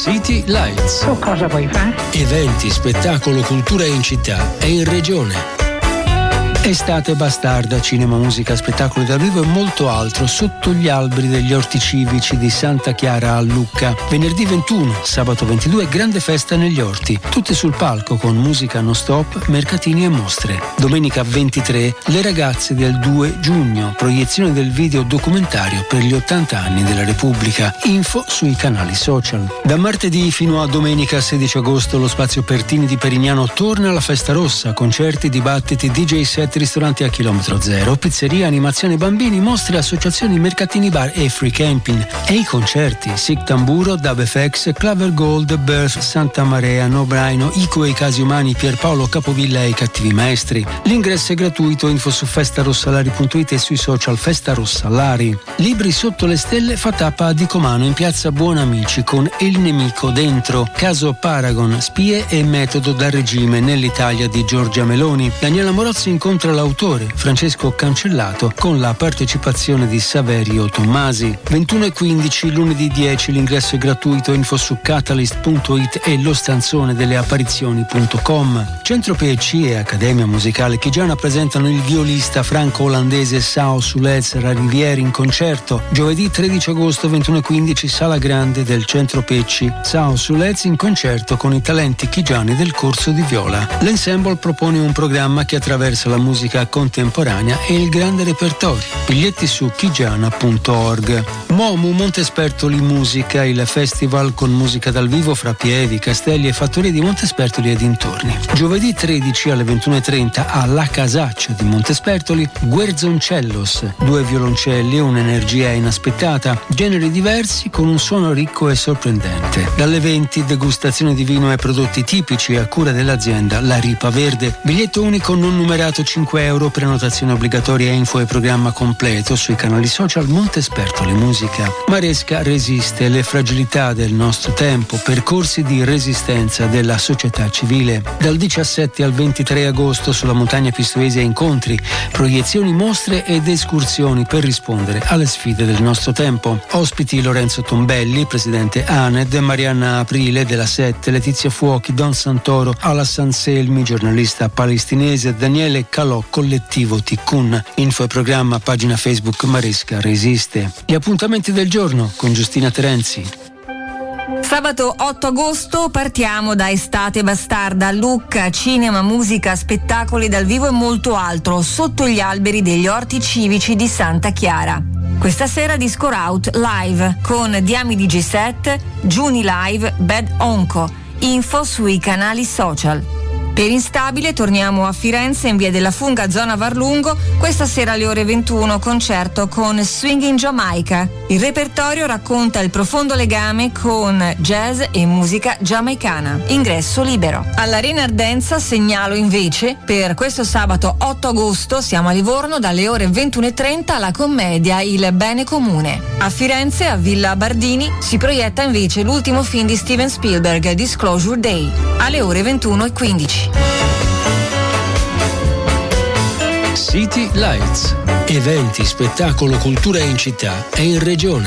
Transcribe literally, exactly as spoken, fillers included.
City Lights. Tu cosa vuoi fare? Eventi, spettacolo, cultura in città e in regione. Estate bastarda, cinema, musica, spettacoli dal vivo e molto altro sotto gli alberi degli orti civici di Santa Chiara a Lucca. Venerdì ventuno, sabato ventidue, grande festa negli orti, tutte sul palco con musica non stop, mercatini e mostre. Domenica ventitré, le ragazze del due giugno, proiezione del video documentario per gli ottanta anni della Repubblica. Info sui canali social. Da martedì fino a domenica sedici agosto lo spazio Pertini di Perignano torna alla Festa Rossa, concerti, dibattiti, D J set, ristoranti a chilometro zero, pizzeria, animazione bambini, mostre, associazioni, mercatini, bar e free camping. E i concerti: Sic Tamburo, Dub F X, Claver Gold, Birth, Santa Marea, Nobraino, Ico e i Casi Umani, Pierpaolo Capovilla e i Cattivi Maestri. L'ingresso è gratuito, info su festarossalari punto it e sui social Festa Rossalari. Libri sotto le stelle fa tappa a Dicomano in piazza Buonamici con Il nemico dentro, caso Paragon, spie e metodo da regime nell'Italia di Giorgia Meloni. Daniela Morozzi incontra l'autore Francesco Cancellato con la partecipazione di Saverio Tommasi. ventuno e quindici, lunedì dieci, l'ingresso è gratuito, info su catalyst punto it e lo stanzone delle apparizioni punto com. Centro P E C e Accademia Musicale Chigiana presentano il violista franco-olandese Sao Sulez Rivieri in concerto. Giovedì tredici agosto, ventuno e quindici, Sala Grande del Centro P E C. Sao Sulez in concerto con i talenti chigiani del corso di viola. L'ensemble propone un programma che attraversa la musica contemporanea e il grande repertorio. Biglietti su chigiana punto org. Momu Montespertoli Musica, il festival con musica dal vivo fra Pieve, Castelli e fattorie di Montespertoli e dintorni. Giovedì tredici alle ventuno e trenta a La Casaccia di Montespertoli, Guerzoncellos, due violoncelli e un'energia inaspettata, generi diversi con un suono ricco e sorprendente. Dalle venti, degustazione di vino e prodotti tipici a cura dell'azienda La Ripa Verde. Biglietto unico non numerato cinque euro, prenotazione obbligatoria, info e programma completo sui canali social Montespertoli Musica. Maresca resiste, le fragilità del nostro tempo, percorsi di resistenza della società civile. Dal diciassette al ventitré agosto sulla montagna pistoiese incontri, proiezioni, mostre ed escursioni per rispondere alle sfide del nostro tempo. Ospiti Lorenzo Tombelli, presidente A N E D, Marianna Aprile della sette, Letizia Fuochi, Don Santoro, Alassan Selmi, giornalista palestinese, Daniele Calò, collettivo Tikkun. Info e programma pagina Facebook Maresca Resiste. Gli appuntamenti del giorno con Giustina Terenzi. Sabato otto agosto partiamo da Estate Bastarda a Lucca, cinema, musica, spettacoli dal vivo e molto altro sotto gli alberi degli orti civici di Santa Chiara. Questa sera Disco Route live con Diami D J set, Juni live, Bad Onco. Info sui canali social. Per Instabile torniamo a Firenze in via della Funga, zona Varlungo, questa sera alle ore ventuno, concerto con Swing in Jamaica. Il repertorio racconta il profondo legame con jazz e musica giamaicana. Ingresso libero. All'Arena Ardenza segnalo invece per questo sabato otto agosto siamo a Livorno dalle ore ventuno e trenta la commedia Il Bene Comune. A Firenze, a Villa Bardini, si proietta invece l'ultimo film di Steven Spielberg, Disclosure Day, alle ore ventuno e quindici. City Lights. Eventi, spettacolo, cultura in città e in regione.